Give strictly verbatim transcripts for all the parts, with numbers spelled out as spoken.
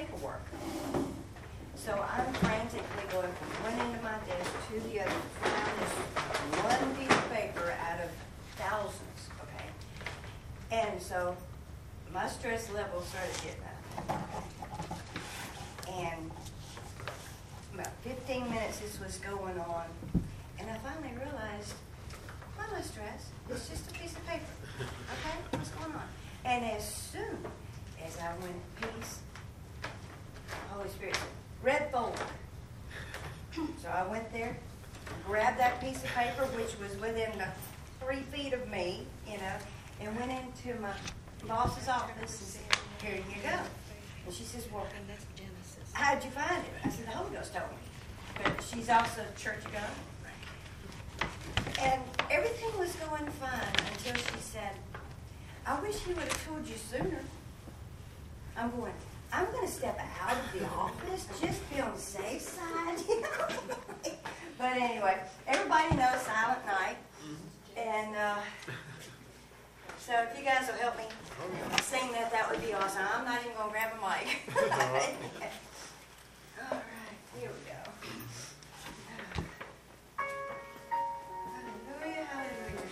paperwork. So I'm frantically going from one end of my desk to the other to find this one piece of paper out of thousands, okay? And so my stress level started getting up. And about fifteen minutes this was going on, and I finally realized, why am I stressed? It's just a piece of paper, okay? What's going on? And as soon as I went peace, Holy Spirit said, red folder. So I went there, grabbed that piece of paper, which was within the three feet of me, you know, and went into my boss's office and said, here you go. And she says, well, how'd you find it? I said, the Holy Ghost told me. But she's also a church goer. And everything was going fine until she said, I wish he would have told you sooner. I'm going, I'm going to step out of the office, just be on the safe side, you know. But anyway, everybody knows Silent Night. And uh, so if you guys will help me sing that, that would be awesome. I'm not even going to grab a mic. All right, here we go. Hallelujah, hallelujah.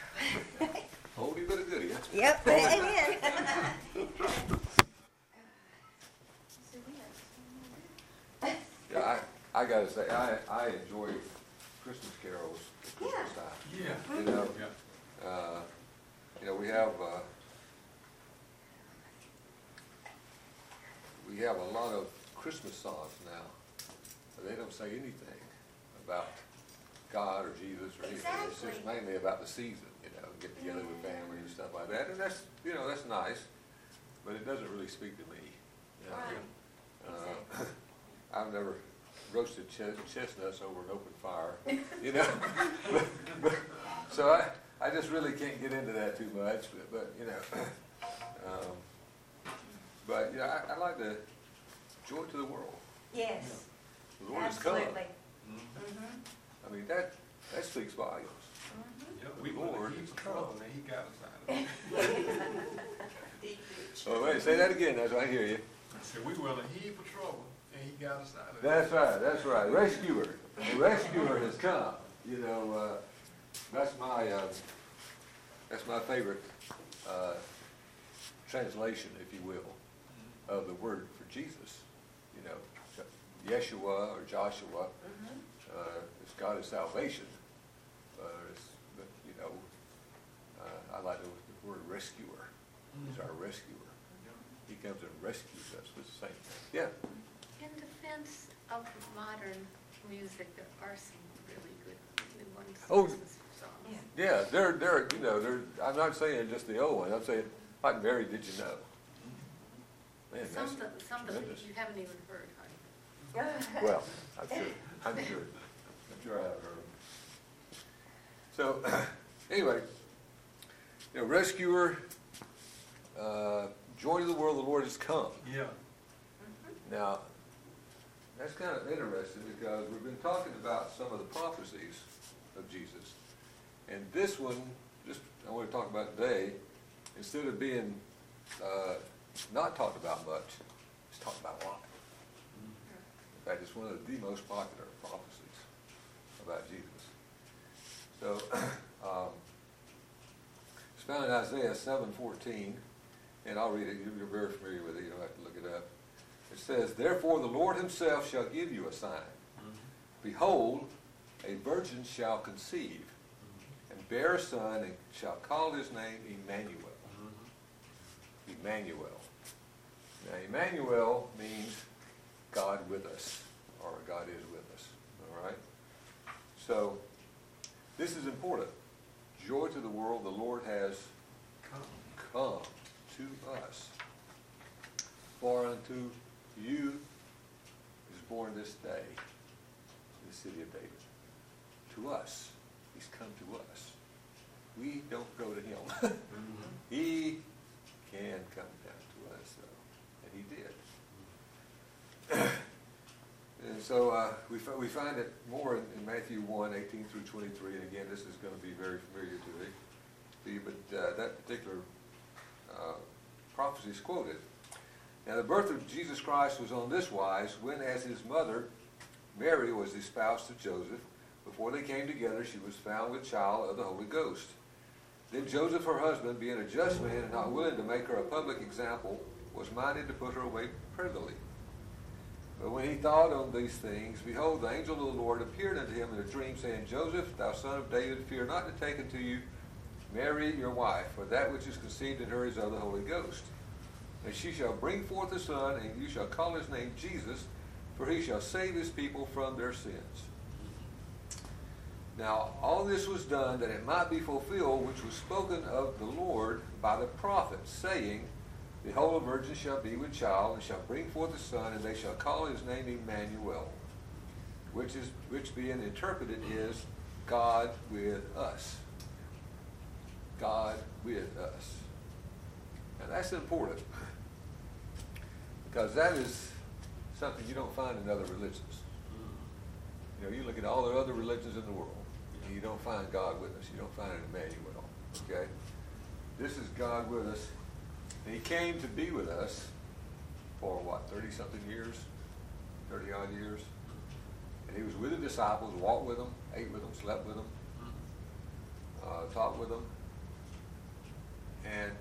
Yep, amen. gotta say, I, I enjoy Christmas carols at Christmas Yeah. time. Yeah. You know, Yeah. uh, you know, we have, uh, we have a lot of Christmas songs now, but they don't say anything about God or Jesus or anything. It's just Exactly. mainly about the season, you know, get together with family and stuff like that, and that's, you know, that's nice, but it doesn't really speak to me. You know? Right. Uh, Exactly. I've never roasted ch- chestnuts over an open fire, you know. but, but, so I, I just really can't get into that too much. But, but you know, um, but you know, I, I like the joy to the world. Yes, The Lord has come. absolutely. Mhm. Mm-hmm. I mean that that speaks volumes. Mm-hmm. Yeah, we Lord were in a heap of has trouble, and he got us out of it. Oh wait, say that again. That's what I hear you. I said, we were in a heap of trouble, and he got us out of it. That's right. That's right. Rescuer. The rescuer has come. You know, uh, that's my uh, that's my favorite uh, translation, if you will, of the word for Jesus. You know, Yeshua or Joshua. Mm-hmm. Uh, it's God of salvation. Uh, it's, but, you know, uh, I like the, the word rescuer. He's our rescuer. He comes and rescues us with the same thing. Yeah. In defense of modern music, there are some really good new ones. Oh, Christmas songs. Yeah. Yeah, they're, they're, you know, they're, I'm not saying just the old one, I'm saying, like Mary, Did You Know? Man, that's Some that, some that tremendous. you haven't even heard, honey. Well, I'm sure, I'm sure, I'm sure I have heard them. So, anyway, you know, rescuer, uh, joy to the world, the Lord has come. Yeah. Mm-hmm. Now, that's kind of interesting because we've been talking about some of the prophecies of Jesus. And this one, just I want to talk about today, instead of being uh, not talked about much, it's talked about a lot. In fact, it's one of the most popular prophecies about Jesus. So, um, it's found in Isaiah seven fourteen, and I'll read it. You're very familiar with it. You don't have to look it up. It says, "Therefore the Lord himself shall give you a sign. Behold, a virgin shall conceive, and bear a son, and shall call his name Emmanuel." Emmanuel. Now, Emmanuel means God with us, or God is with us. All right? So, this is important. Joy to the world, the Lord has Come. come to us. For unto you is born this day in the city of David. To us. He's come to us. We don't go to him. He can come down to us, though. And he did. And so uh, we, fi- we find it more in, in Matthew one, eighteen through twenty-three. And again, this is going to be very familiar to me. to you, But uh, that particular uh, prophecy is quoted. Now, the birth of Jesus Christ was on this wise, when as his mother, Mary, was espoused to Joseph. Before they came together, she was found with child of the Holy Ghost. Then Joseph, her husband, being a just man and not willing to make her a public example, was minded to put her away privily. But when he thought on these things, behold, the angel of the Lord appeared unto him in a dream, saying, Joseph, thou son of David, fear not to take unto you Mary your wife, for that which is conceived in her is of the Holy Ghost. And she shall bring forth a son, and you shall call his name Jesus, for he shall save his people from their sins. Now, all this was done that it might be fulfilled, which was spoken of the Lord by the prophets, saying, Behold, a virgin shall be with child, and shall bring forth a son, and they shall call his name Emmanuel, which is which being interpreted is God with us. God with us. And that's important, because that is something you don't find in other religions. You know, you look at all the other religions in the world, and you don't find God with us. You don't find an Emmanuel. Okay? This is God with us. And he came to be with us for what, thirty-something years? thirty-odd years? And he was with the disciples, walked with them, ate with them, slept with them, uh, talked with them, and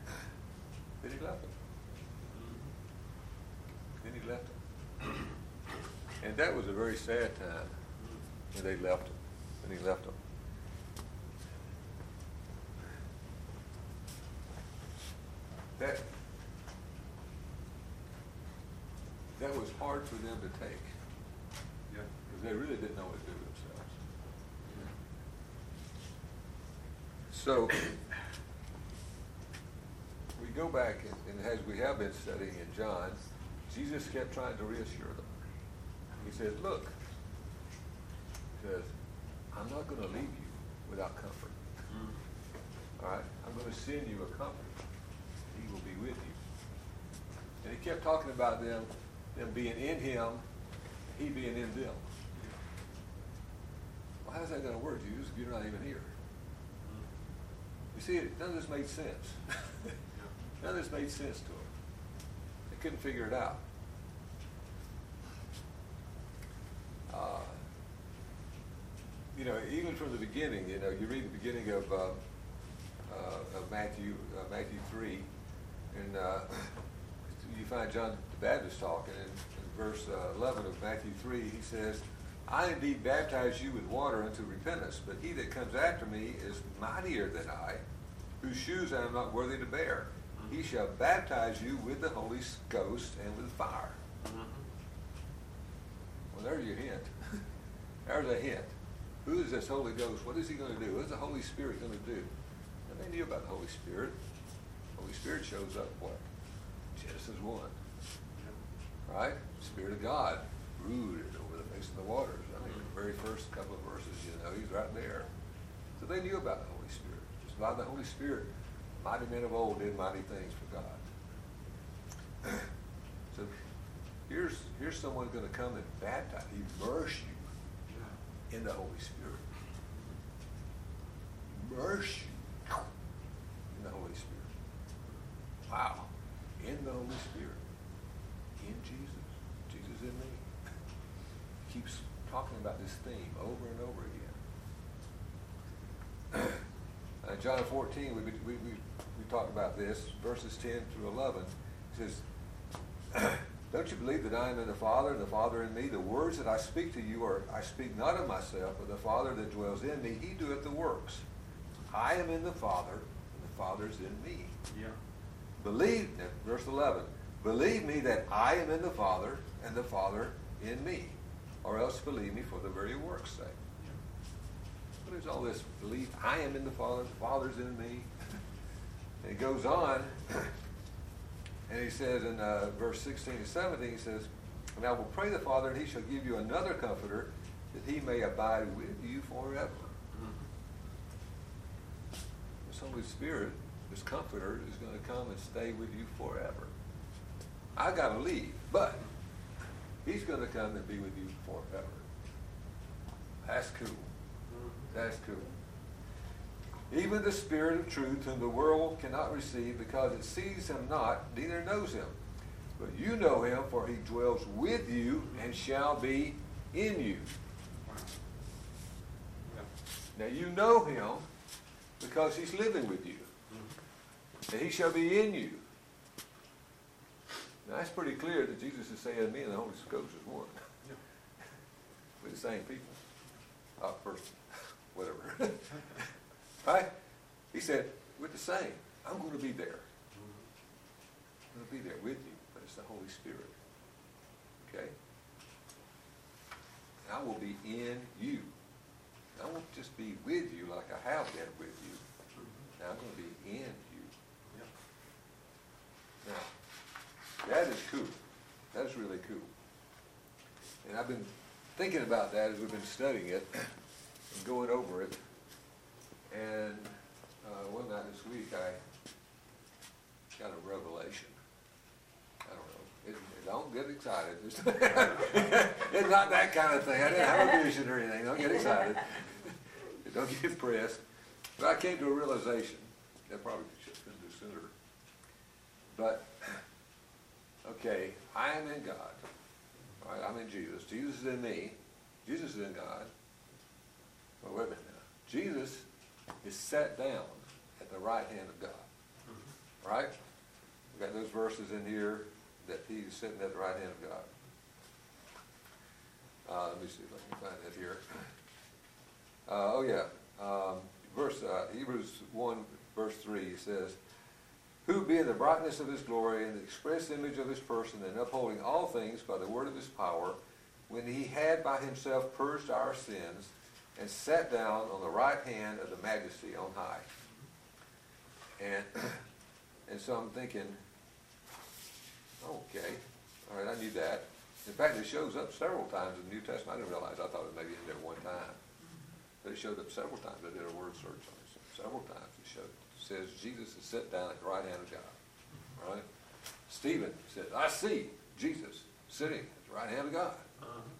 then he left them. Then he left them. And that was a very sad time when they left him, when he left them. That, that was hard for them to take, Yeah. because they really didn't know what to do with themselves. So, we go back, and, and as we have been studying in John, Jesus kept trying to reassure them. He says, look, he says, I'm not going to leave you without comfort. All right? I'm going to send you a comfort. He will be with you. And he kept talking about them, them being in him, he being in them. Well, how's that going to work, Jesus, if you're not even here? You see, none of this made sense. None of this made sense to them. They couldn't figure it out. Uh, you know, even from the beginning, you know, you read the beginning of, uh, uh, of Matthew, uh, Matthew three, and uh, you find John the Baptist talking. In, in verse uh, eleven of Matthew three, he says, I indeed baptize you with water unto repentance, but he that comes after me is mightier than I, whose shoes I am not worthy to bear. He shall baptize you with the Holy Ghost and with fire. Well, there's your hint. There's a hint. Who is this Holy Ghost? What is he going to do? What is the Holy Spirit going to do? And they knew about the Holy Spirit. The Holy Spirit shows up, what? Genesis one. Right? Spirit of God brooded over the face of the waters. I mean, the very first couple of verses, you know, he's right there. So they knew about the Holy Spirit. Just by the Holy Spirit, mighty men of old did mighty things for God. So here's here's someone going to come and baptize, immerse you in the Holy Spirit. Immerse you in the Holy Spirit. Wow. In the Holy Spirit. In Jesus. Jesus in me. He keeps talking about this theme over and over again. Uh, John fourteen, we, we, we, we talked about this, verses ten through eleven. It says, don't you believe that I am in the Father, and the Father in me? The words that I speak to you are, I speak not of myself, but the Father that dwells in me, he doeth the works. I am in the Father, and the Father is in me. Yeah. Believe, verse eleven, believe me that I am in the Father, and the Father in me, or else believe me for the very work's sake. What is all this belief? I am in the Father, the Father's in me. And he goes on, and he says in uh, verse sixteen and seventeen, he says, and I will pray the Father, and he shall give you another comforter, that he may abide with you forever. This Holy Spirit, this comforter, is going to come and stay with you forever. I got to leave, but he's going to come and be with you forever. That's cool. That's cool. Even the Spirit of truth, whom the world cannot receive, because it sees him not, neither knows him. But you know him, for he dwells with you and shall be in you. Now you know him because he's living with you. And he shall be in you. Now that's pretty clear that Jesus is saying me and the Holy Ghost is one. We're the same people. Oh, person. Whatever. Right? He said, we're the same. I'm going to be there. I'm going to be there with you, but it's the Holy Spirit. Okay? And I will be in you. I won't just be with you like I have been with you. Now I'm going to be in you. Now, that is cool. That is really cool. And I've been thinking about that as we've been studying it and going over it. And uh, one night this week I got a revelation. I don't know. It, it don't get excited. It's not that kind of thing. I didn't have a vision or anything. Don't get excited. Don't get impressed. But I came to a realization. That probably should have been do sooner. But, okay, I am in God. All right, I'm in Jesus. Jesus is in me. Jesus is in God. Well, wait a minute now. Jesus is sat down at the right hand of God. Mm-hmm. Right? We've got those verses in here that he's sitting at the right hand of God. Uh, let me see if I can find that here. Uh, oh yeah, um, verse, uh, Hebrews one, verse three, it says, who being the brightness of his glory and the express image of his person, and upholding all things by the word of his power, when he had by himself purged our sins, and sat down on the right hand of the majesty on high. And, and so I'm thinking, okay, all right, I knew that. In fact, it shows up several times in the New Testament. I didn't realize, I thought it maybe in there one time. But it showed up several times. I did a word search on it. Several times it showed. It says Jesus is set down at the right hand of God. All right? Stephen said, I see Jesus sitting at the right hand of God.